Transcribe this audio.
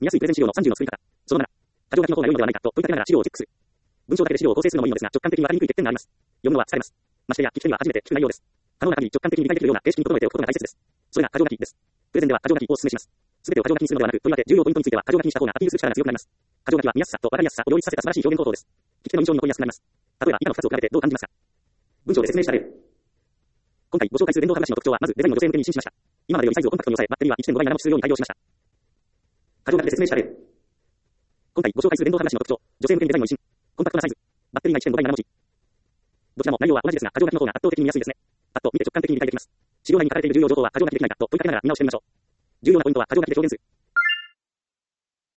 見やすいプレゼン資料の30の作り方。その7、箇条書きの方が良いのではないかと問いかけながら資料をチェックする。文章だけで資料を構成するのもいいのですが、直感的にわかりにくい欠点があります。読むのは疲れます。ましてや、聞き手には初めて聞く内容です。可能な限り直感的に理解できるような形式に整えておくことが大切です。それが箇条書きです。プレゼンでは箇条書きをお勧めします。すべてを箇条書きにするのではなく、とりわけ重要ポイントについては箇条書きにした方がアピールする力が強くなります。箇条書きは見やすさとわかりやすさを両立させた素晴らしい表現方法です。聞き手の印象に残りやすくなります。例えば以下の2つを比べてどう感じますか。文章で説明した例。今回ご紹介する電動歯ブラシの特徴は、まずデザインの女性向けに一新しました。今までよりサイズをコンパクトに抑え、バッテリーは 1.5 倍7持ちするように対応しました。箇条書きで説明した例。今回ご紹介する電動歯ブラシの特徴、女性向けにデザインの一新、コンパクトなサイズ、バッテリーが 1.5 倍7持ち。どちらも内容は同じですが、箇条書きの方が圧倒的に見やすいですね。パッと見て直感的に理解できます。資料内に書かれている重要情報は箇条書きできないかと問いかけながら見直してみましょう。重要なポイントは箇条書きで表現する。